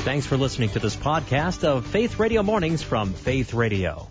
Thanks for listening to this podcast of Faith Radio Mornings from Faith Radio.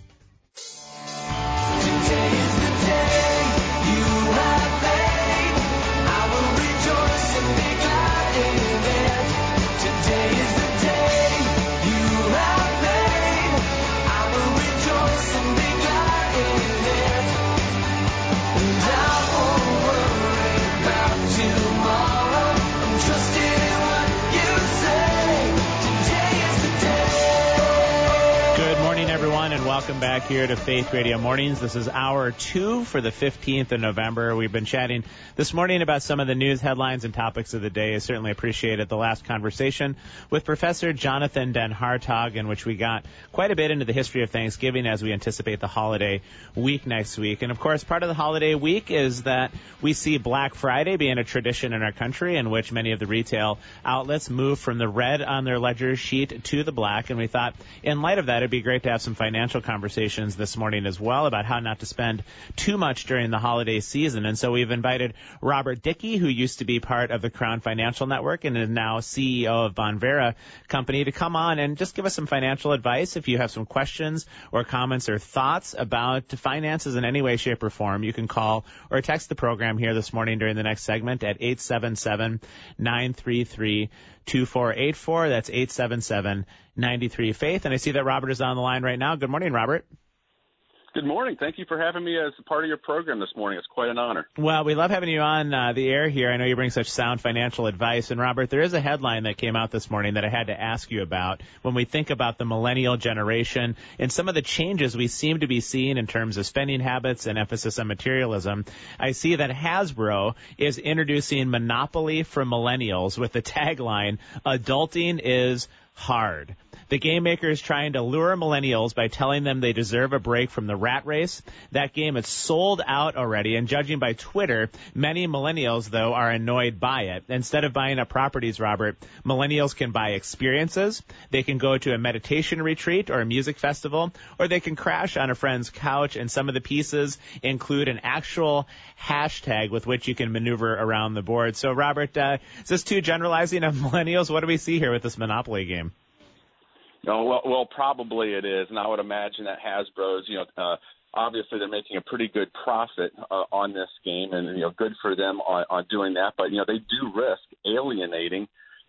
Today is the day you have made. I will rejoice and be glad in it. Today is the day you have made. I will rejoice and be glad in it. And I won't worry about tomorrow. I'm trusting in what you say. Today is the day. Good morning, everyone, and welcome back here to Faith Radio Mornings. This is hour 2 for the 15th of November. We've been chatting this morning about some of the news headlines and topics of the day. I certainly appreciated the last conversation with Professor Jonathan Den Hartog, in which we got quite a bit into the history of Thanksgiving as we anticipate the holiday week next week. And, of course, part of the holiday week is that we see Black Friday being a tradition in our country in which many of the retail outlets move from the red on their ledger sheet to the black. And we thought, in light of that, it'd be great to have some financial conversations this morning as well about how not to spend too much during the holiday season. And so we've invited Robert Dickey, who used to be part of the Crown Financial Network and is now CEO of Bonvera Company, to come on and just give us some financial advice. If you have some questions or comments or thoughts about finances in any way, shape, or form, you can call or text the program here this morning during the next segment at 877-933-2484. That's 877-93-FAITH. And I see that Robert is on the line right now. Good morning, Robert. Good morning. Thank you for having me as a part of your program this morning. It's quite an honor. Well, we love having you on the air here. I know you bring such sound financial advice. And, Robert, there is a headline that came out this morning that I had to ask you about when we think about the millennial generation and some of the changes we seem to be seeing in terms of spending habits and emphasis on materialism. I see that Hasbro is introducing Monopoly for millennials with the tagline, "Adulting is hard." The game maker is trying to lure millennials by telling them they deserve a break from the rat race. That game is sold out already, and judging by Twitter, many millennials, though, are annoyed by it. Instead of buying up properties, Robert, millennials can buy experiences. They can go to a meditation retreat or a music festival, or they can crash on a friend's couch, and some of the pieces include an actual hashtag with which you can maneuver around the board. So, Robert, is this too generalizing of millennials? What do we see here with this Monopoly game? No, well, probably it is, and I would imagine that Hasbro's, obviously they're making a pretty good profit on this game, and good for them on doing that. But they do risk alienating,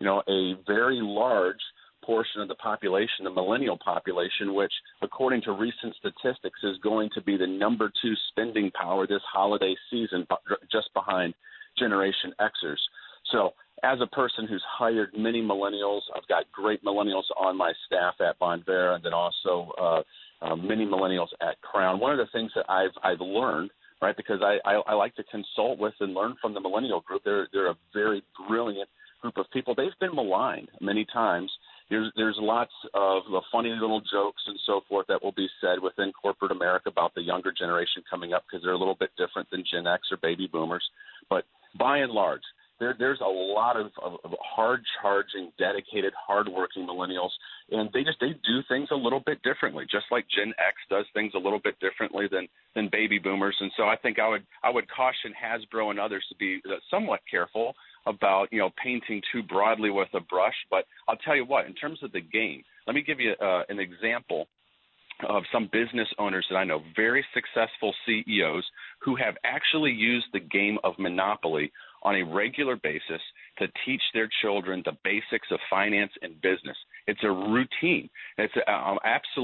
a very large portion of the population, the millennial population, which, according to recent statistics, is going to be the number 2 spending power this holiday season, just behind Generation Xers. So, as a person who's hired many millennials, I've got great millennials on my staff at Bonvera, and then also many millennials at Crown. One of the things that I've learned, right, because I like to consult with and learn from the millennial group. They're a very brilliant group of people. They've been maligned many times. There's lots of funny little jokes and so forth that will be said within corporate America about the younger generation coming up because they're a little bit different than Gen X or baby boomers. But by and large, there's a lot of hard-charging, dedicated, hard-working millennials, and they do things a little bit differently, just like Gen X does things a little bit differently than baby boomers. And so I think I would caution Hasbro and others to be somewhat careful about painting too broadly with a brush. But I'll tell you what, in terms of the game, let me give you an example of some business owners that I know, very successful CEOs who have actually used the game of Monopoly on a regular basis to teach their children the basics of finance and business. It's a routine. I'm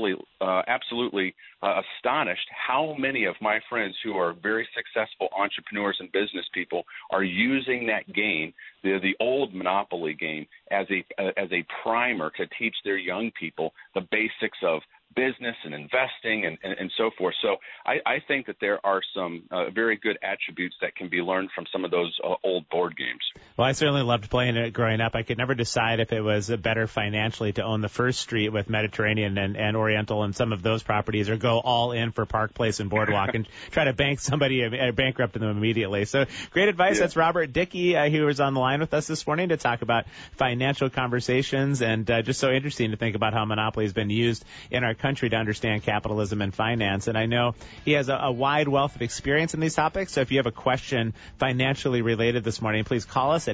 absolutely astonished how many of my friends who are very successful entrepreneurs and business people are using that game, the old Monopoly game, as a primer to teach their young people the basics of business and investing and so forth. So I think that there are some very good attributes that can be learned from some of those old board games. Well, I certainly loved playing it growing up. I could never decide if it was better financially to own the First Street with Mediterranean and Oriental and some of those properties, or go all in for Park Place and Boardwalk and try to bankrupt them immediately. So great advice. Yeah. That's Robert Dickey, who was on the line with us this morning to talk about financial conversations, and just so interesting to think about how Monopoly has been used in our country to understand capitalism and finance. And I know he has a wide wealth of experience in these topics. So if you have a question financially related this morning, please call us at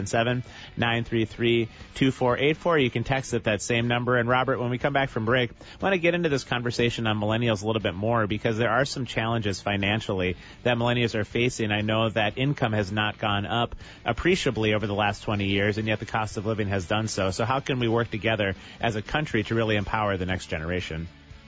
877-933-2484. You can text at that same number. And Robert, when we come back from break, I want to get into this conversation on millennials a little bit more because there are some challenges financially that millennials are facing. I know that income has not gone up appreciably over the last 20 years, and yet the cost of living has done so. So how can we work together as a country to really empower the next generation?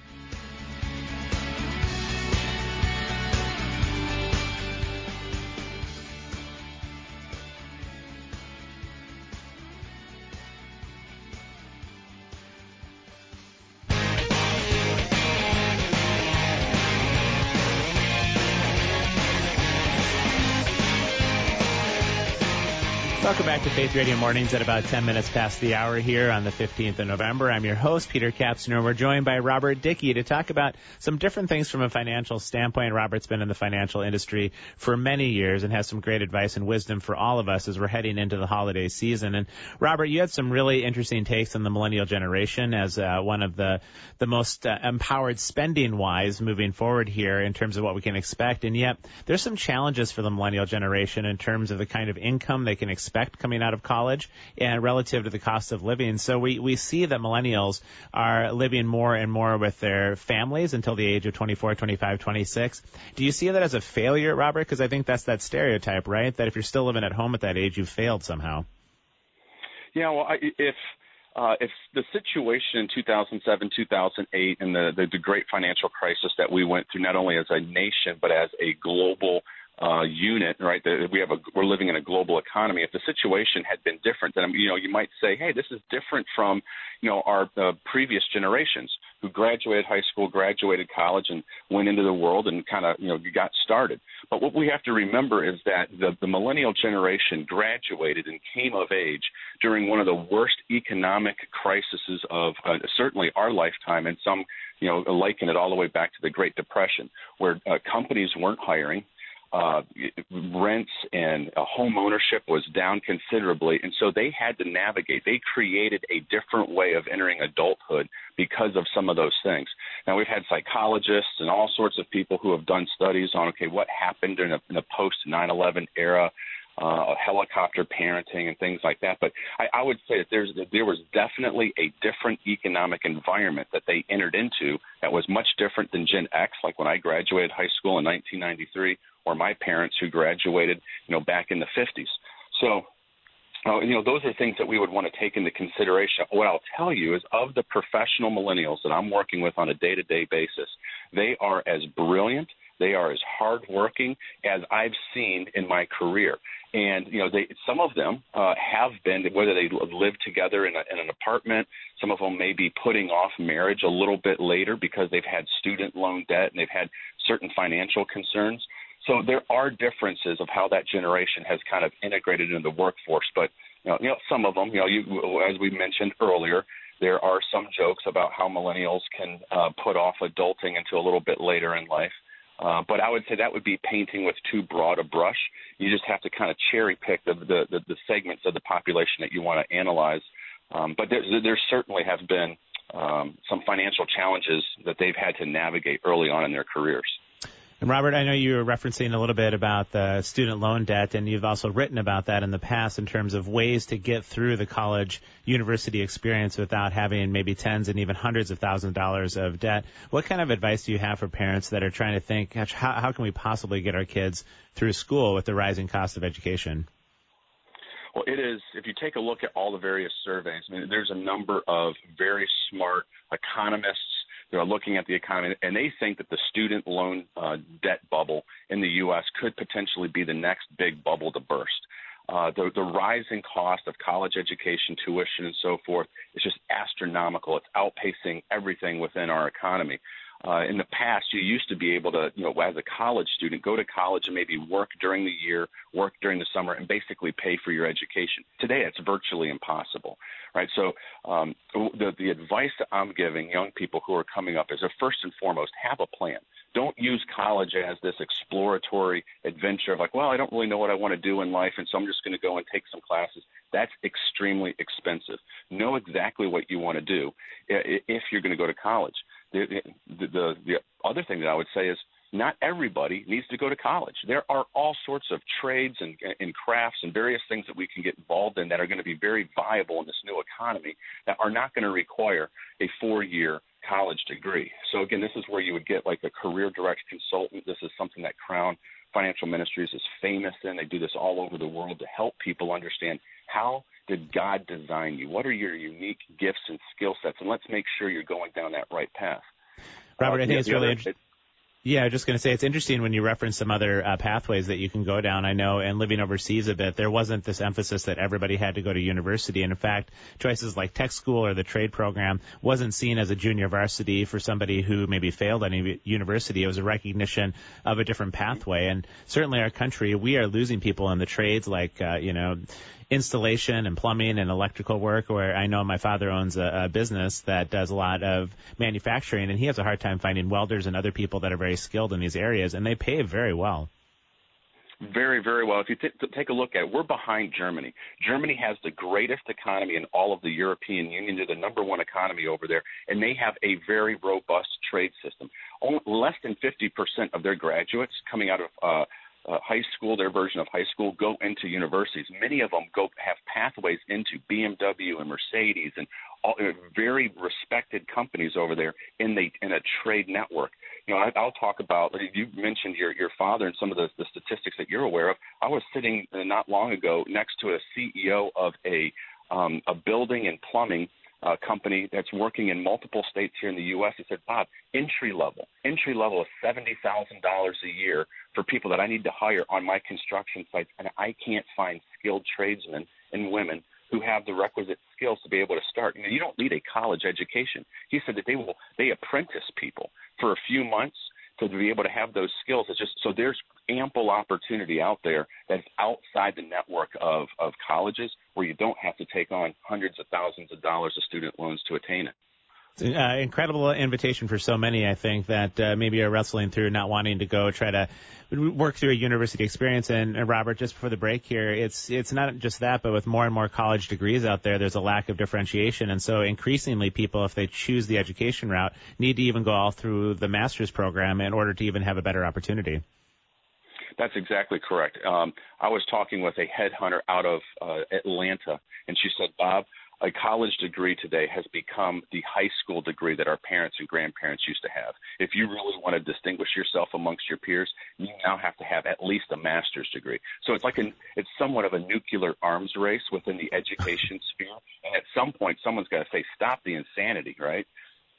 Welcome back to Faith Radio Mornings at about 10 minutes past the hour here on the 15th of November. I'm your host, Peter Kapsner. We're joined by Robert Dickey to talk about some different things from a financial standpoint. Robert's been in the financial industry for many years and has some great advice and wisdom for all of us as we're heading into the holiday season. And Robert, you had some really interesting takes on the millennial generation as one of the most empowered spending-wise moving forward here in terms of what we can expect. And yet there's some challenges for the millennial generation in terms of the kind of income they can expect coming out of college and relative to the cost of living. So we see that millennials are living more and more with their families until the age of 24, 25, 26. Do you see that as a failure, Robert? Because I think that's that stereotype, right? That if you're still living at home at that age, you've failed somehow. Yeah, well, if the situation in 2007, 2008, and the great financial crisis that we went through, not only as a nation but as a global unit, right? We're living in a global economy. If the situation had been different, then you might say, hey, this is different from our previous generations who graduated high school, graduated college, and went into the world and kind of got started. But what we have to remember is that the millennial generation graduated and came of age during one of the worst economic crises of certainly our lifetime, and some liken it all the way back to the Great Depression, where companies weren't hiring. Rents and home ownership was down considerably, and so they had to navigate. They created a different way of entering adulthood because of some of those things. Now, we've had psychologists and all sorts of people who have done studies on, what happened in the post-9/11 era, helicopter parenting and things like that. But I would say that there was definitely a different economic environment that they entered into that was much different than Gen X, like when I graduated high school in 1993, or my parents who graduated, back in the 50s. So, those are things that we would want to take into consideration. What I'll tell you is of the professional millennials that I'm working with on a day-to-day basis, they are as brilliant, they are as hardworking as I've seen in my career. And, some of them have been, whether they live together in an apartment, some of them may be putting off marriage a little bit later because they've had student loan debt and they've had certain financial concerns. So there are differences of how that generation has kind of integrated into the workforce. But, some of them, as we mentioned earlier, there are some jokes about how millennials can put off adulting until a little bit later in life. But I would say that would be painting with too broad a brush. You just have to kind of cherry pick the segments of the population that you want to analyze. But there certainly have been some financial challenges that they've had to navigate early on in their careers. And Robert, I know you were referencing a little bit about the student loan debt, and you've also written about that in the past in terms of ways to get through the college university experience without having maybe tens and even hundreds of thousands of dollars of debt. What kind of advice do you have for parents that are trying to think, gosh, how can we possibly get our kids through school with the rising cost of education? Well, it is, if you take a look at all the various surveys, there's a number of very smart economists who are looking at the economy, and they think that the student loan debt bubble in the U.S. could potentially be the next big bubble to burst. The rising cost of college education, tuition, and so forth is just astronomical. It's outpacing everything within our economy. In the past, you used to be able to, as a college student, go to college and maybe work during the year, work during the summer, and basically pay for your education. Today, it's virtually impossible, right? So the advice that I'm giving young people who are coming up is to first and foremost, have a plan. Don't use college as this exploratory adventure of I don't really know what I want to do in life, and so I'm just going to go and take some classes. That's extremely expensive. Know exactly what you want to do if you're going to go to college. the other thing that I would say is not everybody needs to go to college. There are all sorts of trades and crafts and various things that we can get involved in that are going to be very viable in this new economy that are not going to require a 4-year college degree. So, again, this is where you would get like a career direct consultant. This is something that Crown Financial Ministries is famous in. They do this all over the world to help people understand how did God design you? What are your unique gifts and skill sets? And let's make sure you're going down that right path. Robert, I think it's really interesting. Yeah, I was just going to say it's interesting when you reference some other pathways that you can go down. I know, and living overseas a bit, there wasn't this emphasis that everybody had to go to university. And in fact, choices like tech school or the trade program wasn't seen as a junior varsity for somebody who maybe failed any university. It was a recognition of a different pathway. And certainly our country, we are losing people in the trades like, installation and plumbing and electrical work, where I know my father owns a business that does a lot of manufacturing, and he has a hard time finding welders and other people that are very skilled in these areas, and they pay very well. Very, very well. If you take a look at it, we're behind Germany. Germany has the greatest economy in all of the European Union. They're the number one economy over there, and they have a very robust trade system. Less than 50% of their graduates coming out of high school, their version of high school, go into universities. Many of them have pathways into BMW and Mercedes and all, very respected companies over there in a trade network. I'll talk about, you mentioned your father and some of the statistics that you're aware of. I was sitting not long ago next to a CEO of a building and plumbing company that's working in multiple states here in the U.S. He said, Bob, entry level is $70,000 a year for people that I need to hire on my construction sites, and I can't find skilled tradesmen and women who have the requisite skills to be able to start. You don't need a college education. He said that they apprentice people for a few months to be able to have those skills. It's just so there's ample opportunity out there that's outside the network of colleges where you don't have to take on hundreds of thousands of dollars of student loans to attain it. It's an incredible invitation for so many, I think, that maybe are wrestling through not wanting to go try to work through a university experience. And Robert, just before the break here, it's not just that, but with more and more college degrees out there, there's a lack of differentiation. And so increasingly people, if they choose the education route, need to even go all through the master's program in order to even have a better opportunity. That's exactly correct. I was talking with a headhunter out of Atlanta, and she said, Bob, a college degree today has become the high school degree that our parents and grandparents used to have. If you really want to distinguish yourself amongst your peers, you now have to have at least a master's degree. So it's somewhat of a nuclear arms race within the education sphere. And at some point, someone's got to say, stop the insanity, right?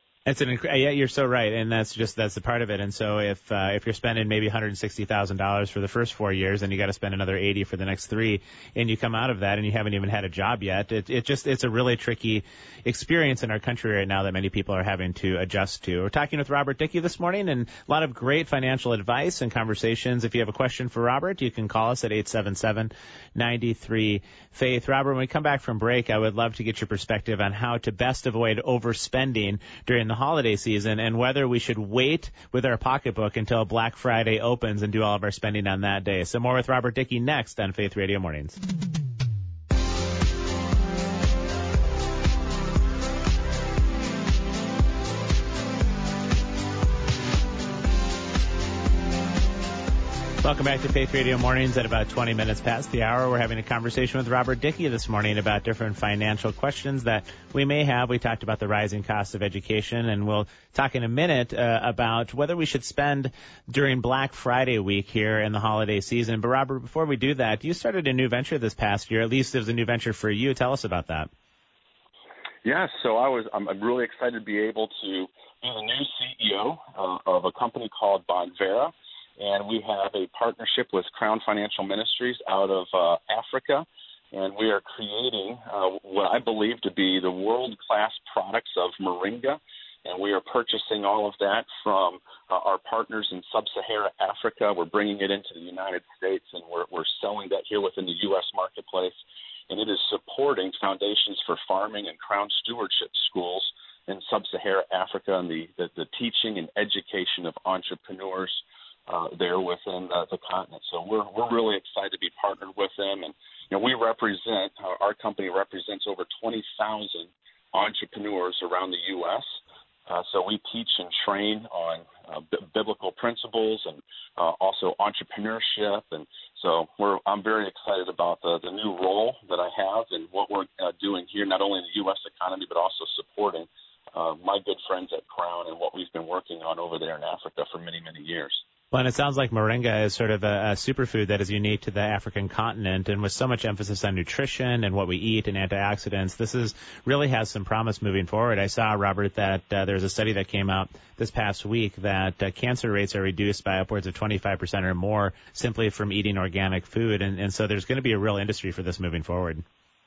Yeah, you're so right, and that's the part of it. And so if you're spending maybe $160,000 for the first 4 years, and you got to spend another $80,000 for the next 3, and you come out of that and you haven't even had a job yet, it's a really tricky experience in our country right now that many people are having to adjust to. We're talking with Robert Dickey this morning, and a lot of great financial advice and conversations. If you have a question for Robert, you can call us at 877-93-FAITH. Robert, when we come back from break, I would love to get your perspective on how to best avoid overspending during the holiday season and whether we should wait with our pocketbook until Black Friday opens and do all of our spending on that day. So more with Robert Dickey next on Faith Radio Mornings. Welcome back to Faith Radio Mornings at about 20 minutes past the hour. We're having a conversation with Robert Dickey this morning about different financial questions that we may have. We talked about the rising cost of education, and we'll talk in a minute about whether we should spend during Black Friday week here in the holiday season. But Robert, before we do that, you started a new venture this past year. At least it was a new venture for you. Tell us about that. Yeah, so I'm really excited to be able to be the new CEO of a company called Bonvera. And we have a partnership with Crown Financial Ministries out of Africa, and we are creating what I believe to be the world-class products of Moringa, and we are purchasing all of that from our partners in sub-Saharan Africa. We're bringing it into the United States, and we're selling that here within the U.S. marketplace, and it is supporting Foundations for Farming and Crown Stewardship schools in sub-Saharan Africa and the teaching and education of entrepreneurs there within the continent. So we're really excited to be partnered with them. And, we represent, our company represents over 20,000 entrepreneurs around the U.S. So we teach and train on biblical principles and also entrepreneurship. And so I'm very excited about the new role that I have and what we're doing here, not only in the U.S. economy, but also supporting my good friends at Crown and what we've been working on over there in Africa for many, many years. Well, and it sounds like moringa is sort of a superfood that is unique to the African continent, and with so much emphasis on nutrition and what we eat and antioxidants, this really has some promise moving forward. I saw, Robert, that there's a study that came out this past week that cancer rates are reduced by upwards of 25% or more simply from eating organic food, and so there's going to be a real industry for this moving forward.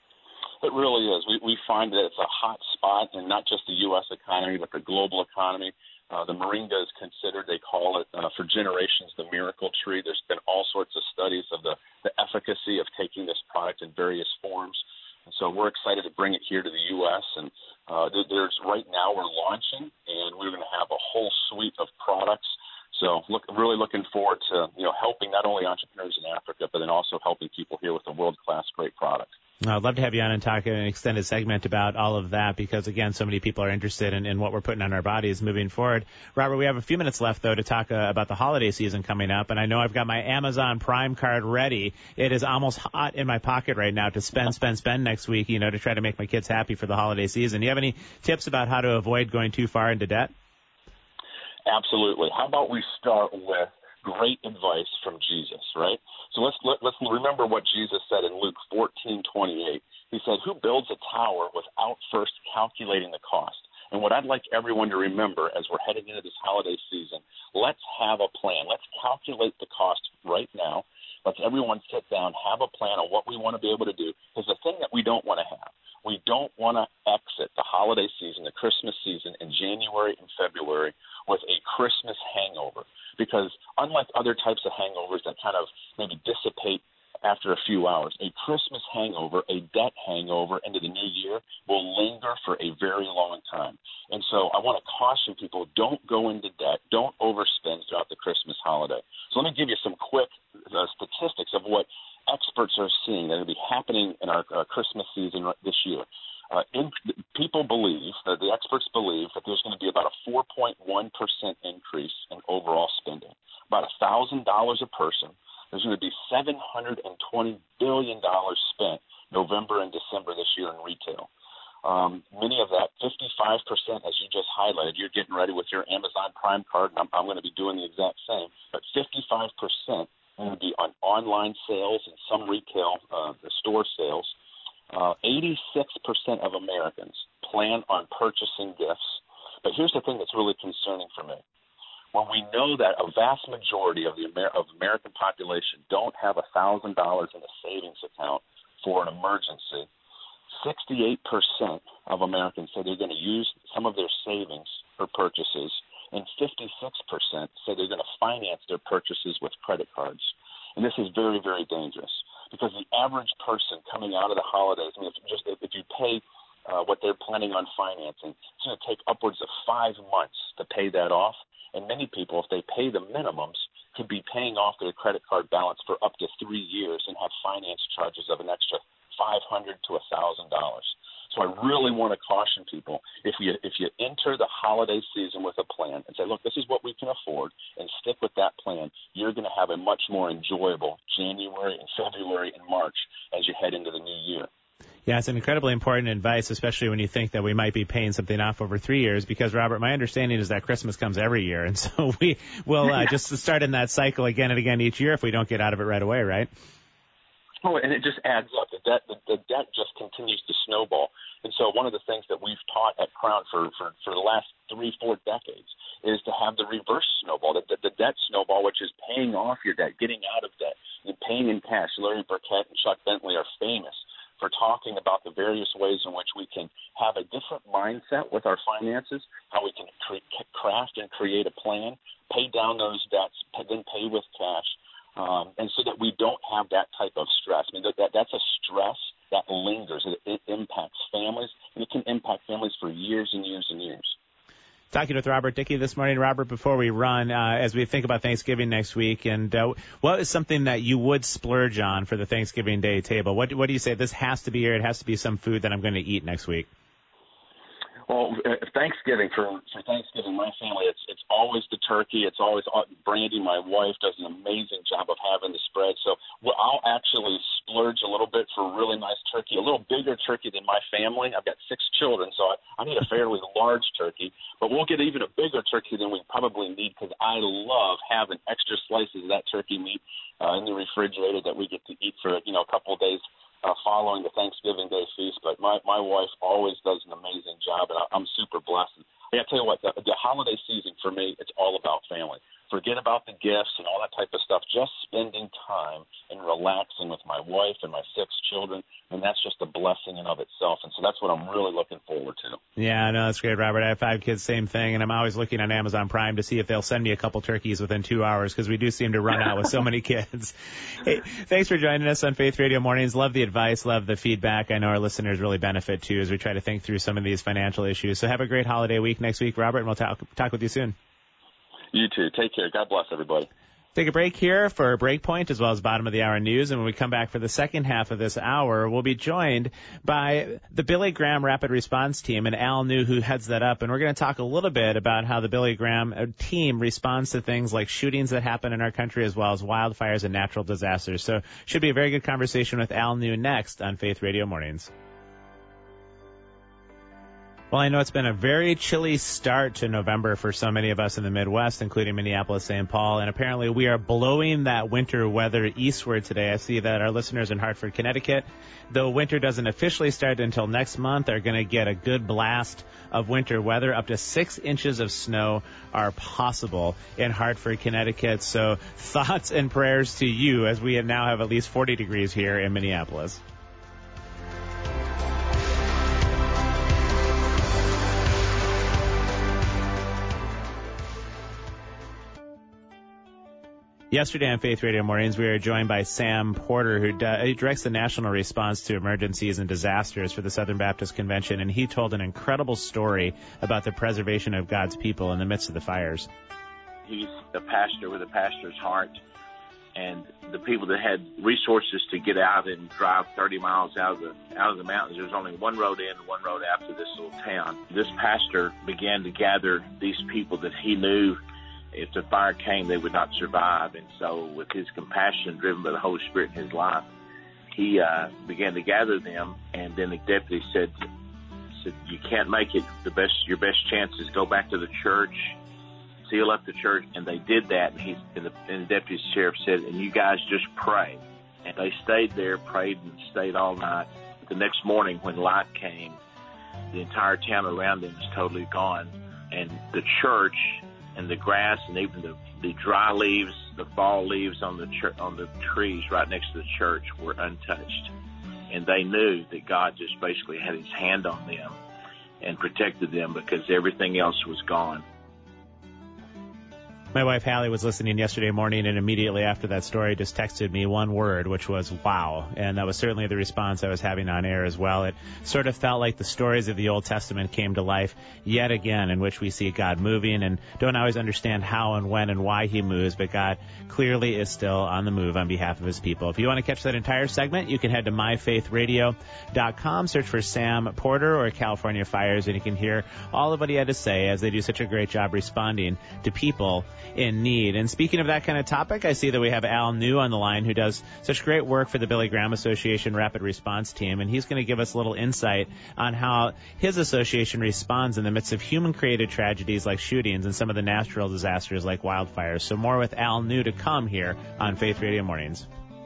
It really is. We find that it's a hot spot in not just the U.S. economy, but the global economy. The moringa is considered, they call it for generations, the miracle tree. There's been all sorts of studies of the efficacy of taking this product in various forms. And so we're excited to bring it here to the U.S. And there's right now we're launching, and we're going to have a whole suite of products. So really looking forward to helping not only entrepreneurs in Africa, but then also helping people here with a world-class great product. I'd love to have you on and talk in an extended segment about all of that because, again, so many people are interested in what we're putting on our bodies moving forward. Robert, we have a few minutes left, though, to talk about the holiday season coming up, and I know I've got my Amazon Prime card ready. It is almost hot in my pocket right now to spend next week, to try to make my kids happy for the holiday season. Do you have any tips about how to avoid going too far into debt? Absolutely. How about we start with great advice from Jesus, right? So let's remember what Jesus said in Luke 14:28. He said, "Who builds a tower without first calculating the cost?" And what I'd like everyone to remember as we're heading into this holiday season, let's have a plan. Let's calculate the cost right now. Let's everyone sit down, have a plan on what we want to be able to do. Because the thing that we don't want to have, we don't want to exit the holiday season, the Christmas season in January and February with a Christmas hangover. Because unlike other types of hangovers that kind of maybe dissipate after a few hours, a Christmas hangover, a debt hangover into the new year will linger for a very long time. And so I want to caution people, don't go into debt, don't overspend throughout the Christmas holiday. So let me give you some quick statistics of what experts are seeing that will be happening in our Christmas season this year. People believe, that the experts believe, that there's going to be about a 4.1% increase in overall spending, about $1,000 a person. There's going to be $720 billion spent November and December this year in retail. Many of that, 55%, as you just highlighted, you're getting ready with your Amazon Prime card, and I'm going to be doing the exact same, but 55% going to be on online sales and some retail store sales. 86% of Americans plan on purchasing gifts. But here's the thing that's really concerning for me. When we know that a vast majority of the American population don't have $1,000 in a savings account for an emergency, 68% of Americans say they're going to use some of their savings for purchases, and 56% say they're going to finance their purchases with credit cards. And this is very, very dangerous because the average person coming out of the holidays, if you pay what they're planning on financing, it's going to take upwards of 5 months to pay that off. And many people, if they pay the minimums, could be paying off their credit card balance for up to 3 years and have finance charges of an extra $500 to $1,000. So I really want to caution people, if you enter the holiday season with a plan and say, look, this is what we can afford, and stick with that plan, you're going to have a much more enjoyable January and February and March as you head into the new year. Yeah, it's an incredibly important advice, especially when you think that we might be paying something off over 3 years, because, Robert, my understanding is that Christmas comes every year, and so we will just start in that cycle again and again each year if we don't get out of it right away, right? Oh, and it just adds up. The debt just continues to snowball. And so one of the things that we've taught at Crown for the last 3-4 decades is to have the reverse snowball, the debt snowball, which is paying off your debt, getting out of debt, and paying in cash. Larry Burkett and Chuck Bentley are famous for talking about the various ways in which we can have a different mindset with our finances, how we can craft and create a plan, pay down those debts, then pay with cash. And so that we don't have that type of stress. I mean, that's a stress that lingers. It impacts families, and it can impact families for years and years and years. Talking with Robert Dickey this morning. Robert, before we run, as we think about Thanksgiving next week, and what is something that you would splurge on for the Thanksgiving Day table? What do you say? This has to be here. It has to be some food that I'm going to eat next week. Well, Thanksgiving, for Thanksgiving, my family, it's always the turkey. It's always Brandy, my wife, does an amazing job of having the spread. So I'll actually splurge a little bit for a really nice turkey, a little bigger turkey than my family. I've got 6 children, so I need a fairly large turkey. But we'll get even a bigger turkey than we probably need because I love having extra slices of that turkey meat in the refrigerator that we get to eat for, a couple of days following the Thanksgiving Day feast. But my wife always does an amazing job, and I'm super blessed. And I tell you what, the holiday season for me, it's all about family. Forget about the gifts and all that type of stuff. Just spending time and relaxing with my wife and my 6 children, and that's just a blessing in of itself. And so that's what I'm really looking forward to. Yeah, no, that's great, Robert. I have 5 kids, same thing, and I'm always looking on Amazon Prime to see if they'll send me a couple turkeys within 2 hours because we do seem to run out with so many kids. Hey, thanks for joining us on Faith Radio Mornings. Love the advice, love the feedback. I know our listeners really benefit, too, as we try to think through some of these financial issues. So have a great holiday week next week, Robert, and we'll talk with you soon. You too. Take care. God bless everybody. Take a break here for Breakpoint as well as bottom of the hour news. And when we come back for the second half of this hour, we'll be joined by the Billy Graham Rapid Response Team and Al New, who heads that up. And we're going to talk a little bit about how the Billy Graham team responds to things like shootings that happen in our country as well as wildfires and natural disasters. So should be a very good conversation with Al New next on Faith Radio Mornings. Well, I know it's been a very chilly start to November for so many of us in the Midwest, including Minneapolis, St. Paul, and apparently we are blowing that winter weather eastward today. I see that our listeners in Hartford, Connecticut, though winter doesn't officially start until next month, are going to get a good blast of winter weather. Up to 6 inches of snow are possible in Hartford, Connecticut. So thoughts and prayers to you as we now have at least 40 degrees here in Minneapolis. Yesterday on Faith Radio Mornings, we were joined by Sam Porter, who directs the national response to emergencies and disasters for the Southern Baptist Convention, and he told an incredible story about the preservation of God's people in the midst of the fires. He's a pastor with a pastor's heart, and the people that had resources to get out and drive 30 miles out of the mountains, there was only one road in and one road out to this little town. This pastor began to gather these people that he knew if the fire came, they would not survive. And so with his compassion driven by the Holy Spirit in his life, he began to gather them. And then the deputy said, you can't make it. Your best chance is go back to the church, seal up the church. And they did that. And the deputy sheriff said, and you guys just pray. And they stayed there, prayed and stayed all night. The next morning when light came, the entire town around them was totally gone. And the church and the grass and even the dry leaves, the fall leaves on the trees right next to the church were untouched. And they knew that God just basically had his hand on them and protected them because everything else was gone. My wife, Hallie, was listening yesterday morning, and immediately after that story just texted me one word, which was wow. And that was certainly the response I was having on air as well. It sort of felt like the stories of the Old Testament came to life yet again, in which we see God moving and don't always understand how and when and why he moves, but God clearly is still on the move on behalf of his people. If you want to catch that entire segment, you can head to myfaithradio.com, search for Sam Porter or California Fires, and you can hear all of what he had to say as they do such a great job responding to people in need. And speaking of that kind of topic, I see that we have Al New on the line, who does such great work for the Billy Graham Association Rapid Response Team, and he's going to give us a little insight on how his association responds in the midst of human-created tragedies like shootings and some of the natural disasters like wildfires. So more with Al New to come here on Faith Radio Mornings.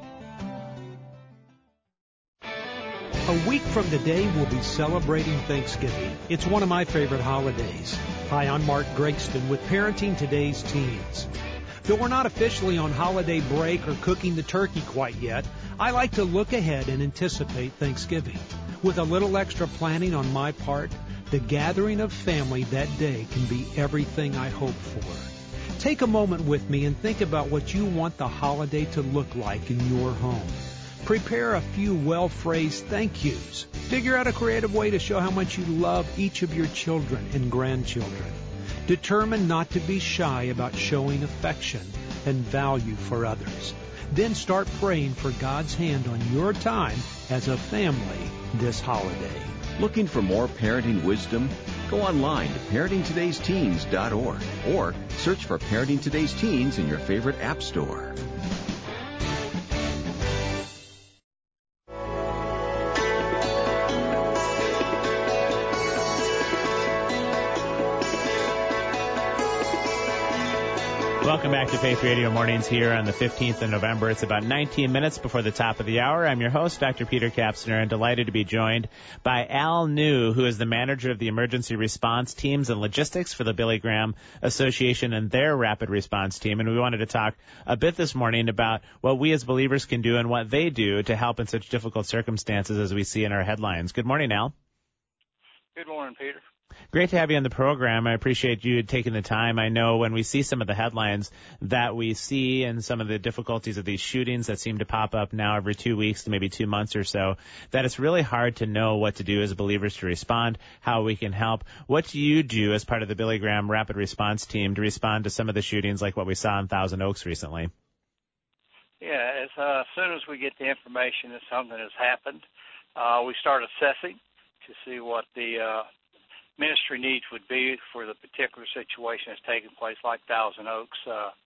A week from today, we'll be celebrating Thanksgiving. It's one of my favorite holidays. Hi, I'm Mark Gregston with Parenting Today's Teens. Though we're not officially on holiday break or cooking the turkey quite yet, I like to look ahead and anticipate Thanksgiving. With a little extra planning on my part, the gathering of family that day can be everything I hope for. Take a moment with me and think about what you want the holiday to look like in your home. Prepare a few well-phrased thank yous. Figure out a creative way to show how much you love each of your children and grandchildren. Determine not to be shy about showing affection and value for others. Then start praying for God's hand on your time as a family this holiday. Looking for more parenting wisdom? Go online to parentingtodaysteens.org or search for Parenting Today's Teens in your favorite app store. Welcome back to Faith Radio Mornings here on the 15th of November. It's about 19 minutes before the top of the hour. I'm your host, Dr. Peter Kapsner, and delighted to be joined by Al New, who is the manager of the emergency response teams and logistics for the Billy Graham Association and their rapid response team. And we wanted to talk a bit this morning about what we as believers can do and what they do to help in such difficult circumstances as we see in our headlines. Good morning, Al. Good morning, Peter. Great to have you on the program. I appreciate you taking the time. I know when we see some of the headlines that we see and some of the difficulties of these shootings that seem to pop up now every 2 weeks to maybe 2 months or so, that it's really hard to know what to do as believers to respond, how we can help. What do you do as part of the Billy Graham Rapid Response Team to respond to some of the shootings like what we saw in Thousand Oaks recently? Yeah, as soon as we get the information that something has happened, we start assessing to see what the ministry needs would be for the particular situation that's taking place, like Thousand Oaks.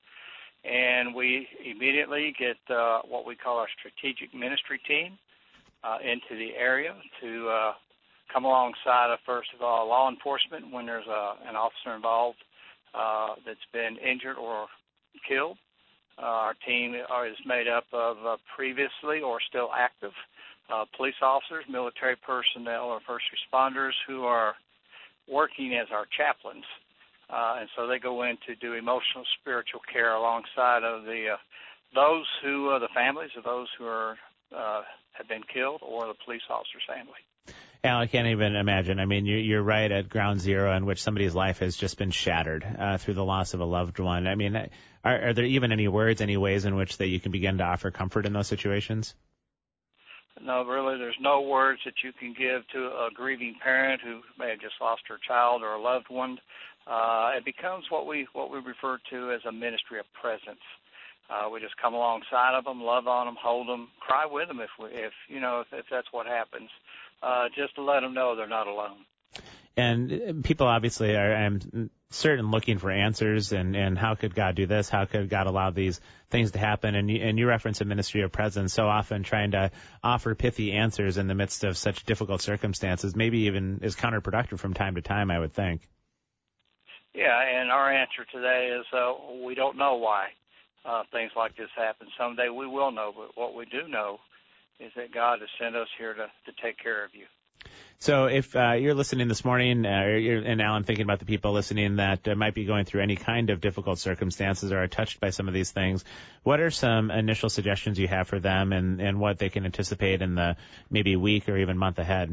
And we immediately get what we call our strategic ministry team into the area to come alongside of, first of all, law enforcement when there's an officer involved that's been injured or killed. Our team is made up of previously or still active police officers, military personnel, or first responders who are working as our chaplains, and so they go in to do emotional, spiritual care alongside of those who the families of those who are have been killed or the police officer's family. Al, I can't even imagine. I mean, you're right at ground zero in which somebody's life has just been shattered through the loss of a loved one. I mean, are there even any words, any ways in which that you can begin to offer comfort in those situations? No, really, there's no words that you can give to a grieving parent who may have just lost her child or a loved one. It becomes what we refer to as a ministry of presence. We just come alongside of them, love on them, hold them, cry with them if that's what happens, just to let them know they're not alone. And people obviously are, I'm certain, looking for answers and how could God do this? How could God allow these things to happen? And you reference a ministry of presence, so often trying to offer pithy answers in the midst of such difficult circumstances, maybe even is counterproductive from time to time, I would think. Yeah, and our answer today is we don't know why things like this happen. Someday we will know, but what we do know is that God has sent us here to take care of you. So if you're listening this morning, and Al, I'm thinking about the people listening that might be going through any kind of difficult circumstances or are touched by some of these things, what are some initial suggestions you have for them and what they can anticipate in the maybe week or even month ahead?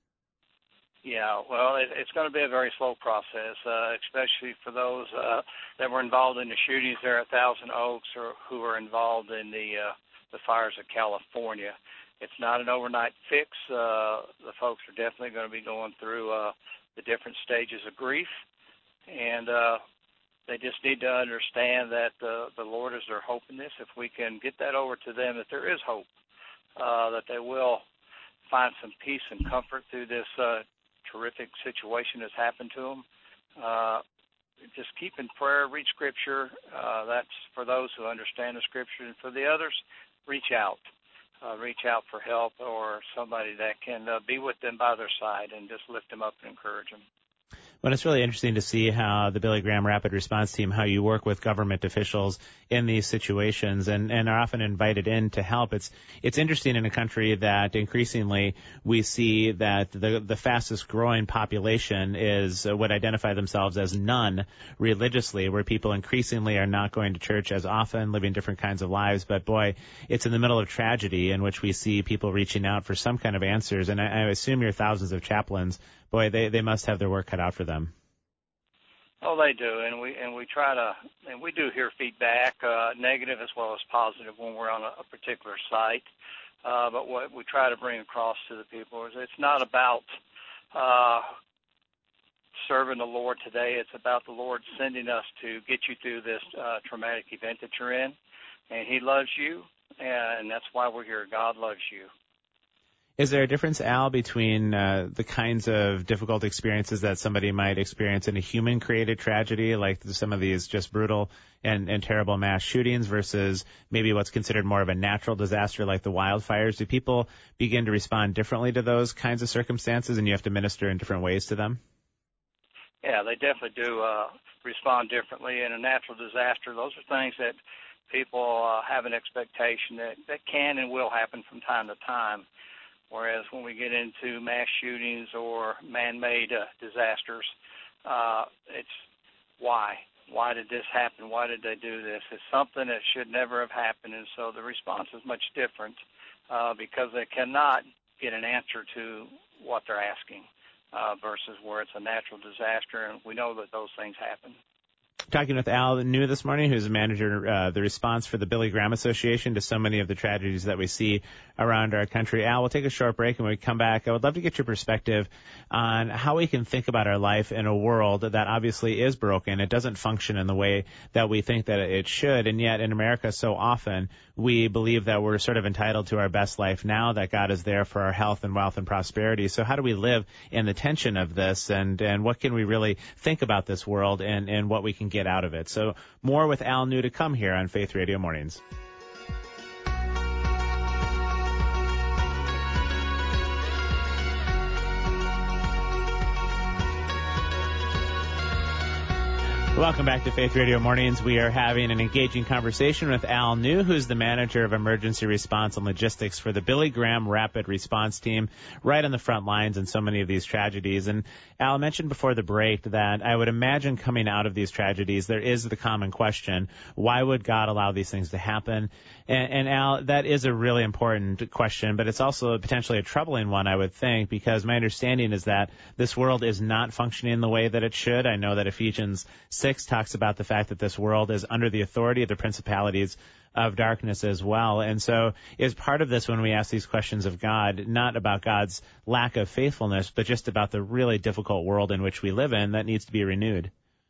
Yeah, well, it's going to be a very slow process, especially for those that were involved in the shootings there at Thousand Oaks or who were involved in the fires of California. It's not an overnight fix. The folks are definitely going to be going through the different stages of grief, and they just need to understand that the Lord is their hope in this. If we can get that over to them, that there is hope, that they will find some peace and comfort through this terrific situation that's happened to them. Just keep in prayer, read Scripture. That's for those who understand the Scripture, and for the others, reach out. Reach out for help or somebody that can be with them by their side and just lift them up and encourage them. Well, it's really interesting to see how the Billy Graham Rapid Response Team, how you work with government officials in these situations and are often invited in to help. It's interesting in a country that increasingly we see that the fastest growing population would identify themselves as none religiously, where people increasingly are not going to church as often, living different kinds of lives. But boy, it's in the middle of tragedy in which we see people reaching out for some kind of answers. And I assume your thousands of chaplains, boy, they must have their work cut out for them. Oh, they do, and we try to, and we do hear feedback, negative as well as positive, when we're on a particular site. But what we try to bring across to the people is it's not about serving the Lord today. It's about the Lord sending us to get you through this traumatic event that you're in, and He loves you, and that's why we're here. God loves you. Is there a difference, Al, between the kinds of difficult experiences that somebody might experience in a human-created tragedy, like some of these just brutal and terrible mass shootings, versus maybe what's considered more of a natural disaster like the wildfires? Do people begin to respond differently to those kinds of circumstances, and you have to minister in different ways to them? Yeah, they definitely do respond differently. In a natural disaster, those are things that people have an expectation that can and will happen from time to time. Whereas when we get into mass shootings or man-made disasters, it's why? Why did this happen? Why did they do this? It's something that should never have happened, and so the response is much different because they cannot get an answer to what they're asking versus where it's a natural disaster, and we know that those things happen. Talking with Al New this morning, who's the manager, the response for the Billy Graham Association to so many of the tragedies that we see around our country. Al, we'll take a short break, and when we come back, I would love to get your perspective on how we can think about our life in a world that obviously is broken. It doesn't function in the way that we think that it should, and yet in America so often we believe that we're sort of entitled to our best life now, that God is there for our health and wealth and prosperity. So how do we live in the tension of this, and what can we really think about this world and what we can get out of it? So more with Al New to come here on Faith Radio Mornings. Welcome back to Faith Radio Mornings. We are having an engaging conversation with Al New, who's the manager of emergency response and logistics for the Billy Graham Rapid Response Team, right on the front lines in so many of these tragedies. And Al mentioned before the break that I would imagine coming out of these tragedies, there is the common question, why would God allow these things to happen? And Al, that is a really important question, but it's also potentially a troubling one, I would think, because my understanding is that this world is not functioning the way that it should. I know that Ephesians 6 talks about the fact that this world is under the authority of the principalities of darkness as well. And so is part of this when we ask these questions of God, not about God's lack of faithfulness, but just about the really difficult world in which we live in that needs to be renewed.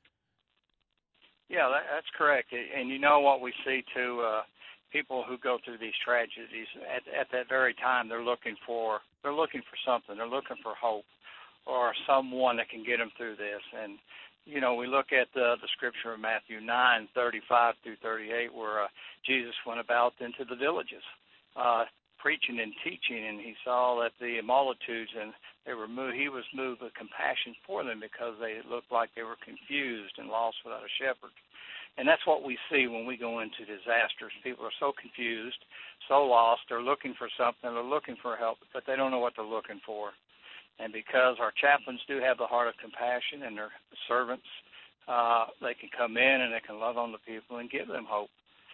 Yeah, that's correct. And you know what we see too, people who go through these tragedies at that very time, they're looking for something. They're looking for hope or someone that can get them through this. And you know, we look at the scripture of Matthew 9:35 through 38, where Jesus went about into the villages, preaching and teaching, and he saw that the multitudes, and they were moved. He was moved with compassion for them because they looked like they were confused and lost without a shepherd. And that's what we see when we go into disasters. People are so confused, so lost. They're looking for something. They're looking for help, but they don't know what they're looking for. And because our chaplains do have the heart of compassion and they're servants, they can come in and they can love on the people and give them hope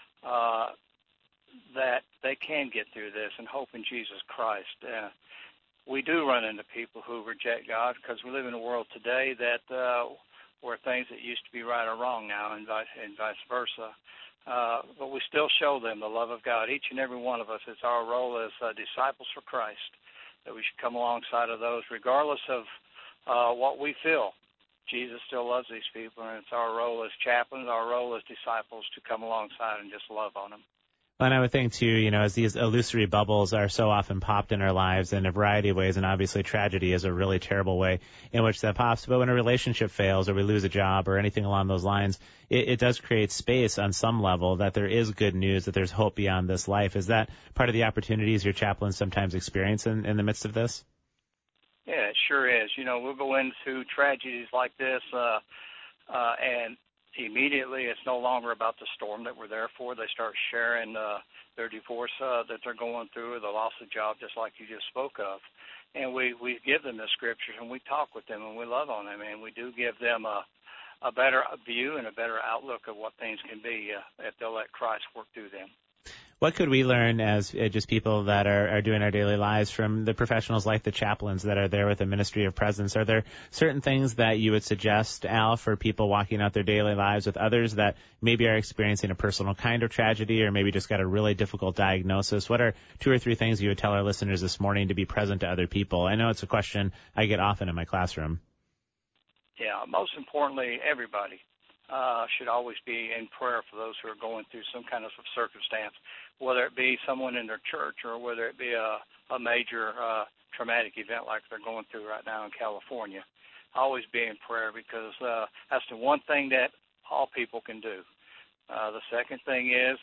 that they can get through this and hope in Jesus Christ. We do run into people who reject God because we live in a world today that where things that used to be right are wrong now and vice versa. But we still show them the love of God. Each and every one of us, it's our role as disciples for Christ, that we should come alongside of those regardless of what we feel. Jesus still loves these people, and it's our role as chaplains, our role as disciples to come alongside and just love on them. And I would think, too, you know, as these illusory bubbles are so often popped in our lives in a variety of ways, and obviously tragedy is a really terrible way in which that pops, but when a relationship fails or we lose a job or anything along those lines, it does create space on some level that there is good news, that there's hope beyond this life. Is that part of the opportunities your chaplains sometimes experience in the midst of this? Yeah, it sure is. You know, we'll go into tragedies like this, and immediately it's no longer about the storm that we're there for. They start sharing their divorce that they're going through, or the loss of job, just like you just spoke of. And we give them the scriptures, and we talk with them, and we love on them, and we do give them a better view and a better outlook of what things can be if they'll let Christ work through them. What could we learn as just people that are doing our daily lives from the professionals like the chaplains that are there with the ministry of presence? Are there certain things that you would suggest, Al, for people walking out their daily lives with others that maybe are experiencing a personal kind of tragedy or maybe just got a really difficult diagnosis? What are 2 or 3 things you would tell our listeners this morning to be present to other people? I know it's a question I get often in my classroom. Yeah, most importantly, everybody should always be in prayer for those who are going through some kind of circumstance, whether it be someone in their church or whether it be a major traumatic event like they're going through right now in California. Always be in prayer, because that's the one thing that all people can do. The second thing is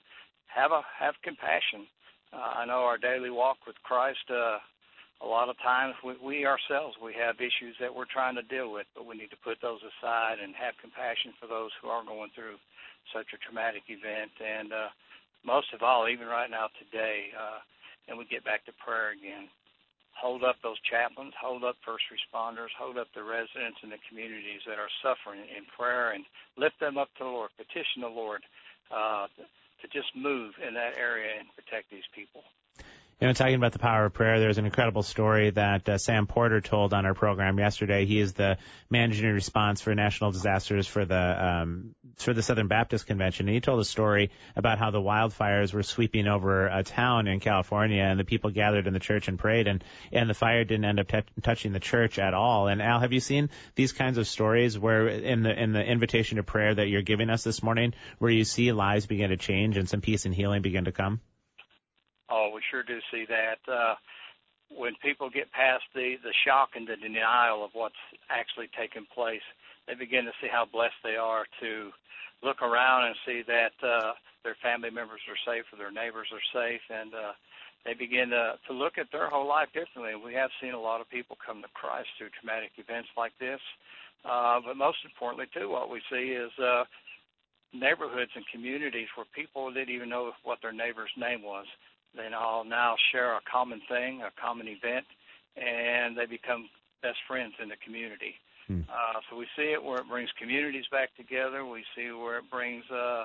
have compassion. I know our daily walk with Christ, a lot of times we ourselves, we have issues that we're trying to deal with, but we need to put those aside and have compassion for those who are going through such a traumatic event. And most of all, even right now today, and we get back to prayer again, hold up those chaplains, hold up first responders, hold up the residents and the communities that are suffering in prayer, and lift them up to the Lord. Petition the Lord to just move in that area and protect these people. You know, talking about the power of prayer, there's an incredible story that Sam Porter told on our program yesterday. He is the managing response for national disasters for the Southern Baptist Convention. And he told a story about how the wildfires were sweeping over a town in California, and the people gathered in the church and prayed, and the fire didn't end up touching the church at all. And Al, have you seen these kinds of stories where in the invitation to prayer that you're giving us this morning, where you see lives begin to change and some peace and healing begin to come? Oh, we sure do see that. When people get past the shock and the denial of what's actually taken place, they begin to see how blessed they are to look around and see that their family members are safe or their neighbors are safe, and they begin to look at their whole life differently. We have seen a lot of people come to Christ through traumatic events like this. But most importantly, too, what we see is neighborhoods and communities where people didn't even know what their neighbor's name was. They all now share a common thing, a common event, and they become best friends in the community. So we see it where it brings communities back together. We see where it brings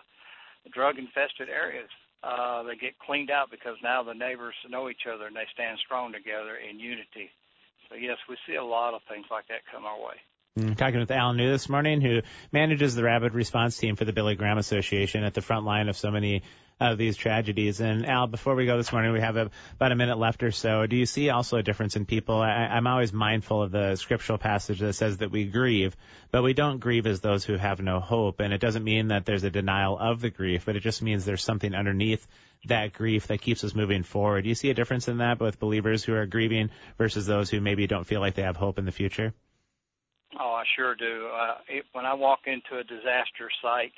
drug-infested areas. They get cleaned out because now the neighbors know each other and they stand strong together in unity. So, yes, we see a lot of things like that come our way. Talking with Al New this morning, who manages the rapid response team for the Billy Graham Association at the front line of so many of these tragedies. And Al, before we go this morning, we have about a minute left or so. Do you see also a difference in people? I'm always mindful of the scriptural passage that says that we grieve, but we don't grieve as those who have no hope. And it doesn't mean that there's a denial of the grief, but it just means there's something underneath that grief that keeps us moving forward. Do you see a difference in that with believers who are grieving versus those who maybe don't feel like they have hope in the future? Oh, I sure do. When I walk into a disaster site,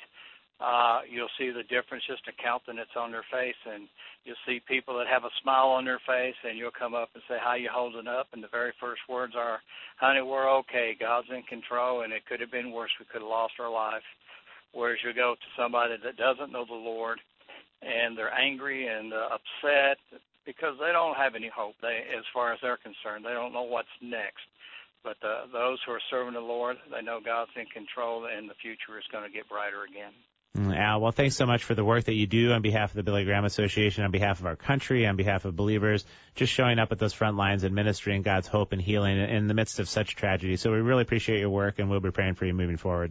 you'll see the difference, just a countenance on their face, and you'll see people that have a smile on their face, and you'll come up and say, how you holding up? And the very first words are, honey, we're okay. God's in control, and it could have been worse. We could have lost our life. Whereas you go to somebody that doesn't know the Lord, and they're angry and upset because they don't have any hope. As far as they're concerned, they don't know what's next. But those who are serving the Lord, they know God's in control, and the future is going to get brighter again. Al, well, thanks so much for the work that you do on behalf of the Billy Graham Association, on behalf of our country, on behalf of believers, just showing up at those front lines and ministering God's hope and healing in the midst of such tragedy. So we really appreciate your work, and we'll be praying for you moving forward.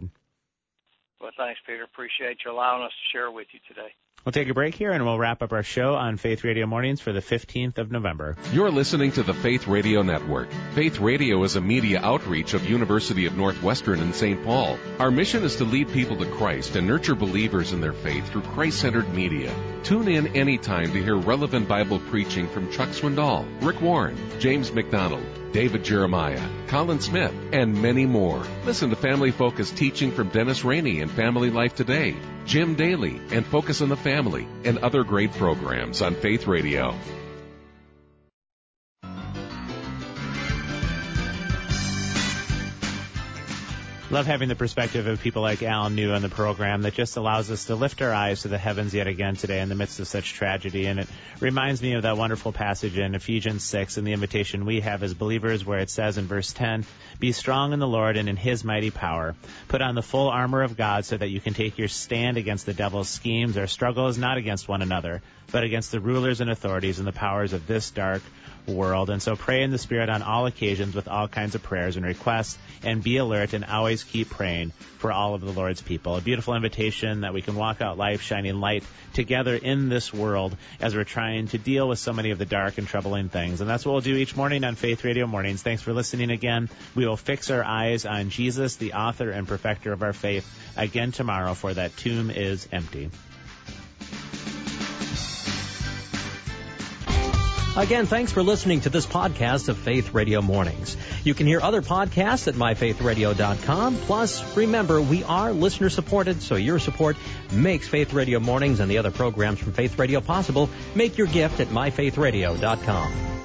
Well, thanks, Peter. Appreciate you allowing us to share with you today. We'll take a break here, and we'll wrap up our show on Faith Radio Mornings for the 15th of November. You're listening to the Faith Radio Network. Faith Radio is a media outreach of University of Northwestern in St. Paul. Our mission is to lead people to Christ and nurture believers in their faith through Christ-centered media. Tune in anytime to hear relevant Bible preaching from Chuck Swindoll, Rick Warren, James McDonald, David Jeremiah, Colin Smith, and many more. Listen to family-focused teaching from Dennis Rainey and Family Life Today, Jim Daly, and Focus on the Family, and other great programs on Faith Radio. Love having the perspective of people like Al New on the program that just allows us to lift our eyes to the heavens yet again today in the midst of such tragedy. And it reminds me of that wonderful passage in Ephesians 6 and the invitation we have as believers where it says in verse 10, be strong in the Lord and in his mighty power. Put on the full armor of God so that you can take your stand against the devil's schemes. Our struggle is not against one another, but against the rulers and authorities and the powers of this dark world. And so pray in the Spirit on all occasions with all kinds of prayers and requests, and be alert and always keep praying for all of the Lord's people. A beautiful invitation that we can walk out life shining light together in this world as we're trying to deal with so many of the dark and troubling things. And that's what we'll do each morning on Faith Radio Mornings. Thanks for listening again. We will fix our eyes on Jesus, the author and perfecter of our faith, again tomorrow, for that tomb is empty. Again, thanks for listening to this podcast of Faith Radio Mornings. You can hear other podcasts at myfaithradio.com. Plus, remember, we are listener supported, so your support makes Faith Radio Mornings and the other programs from Faith Radio possible. Make your gift at myfaithradio.com.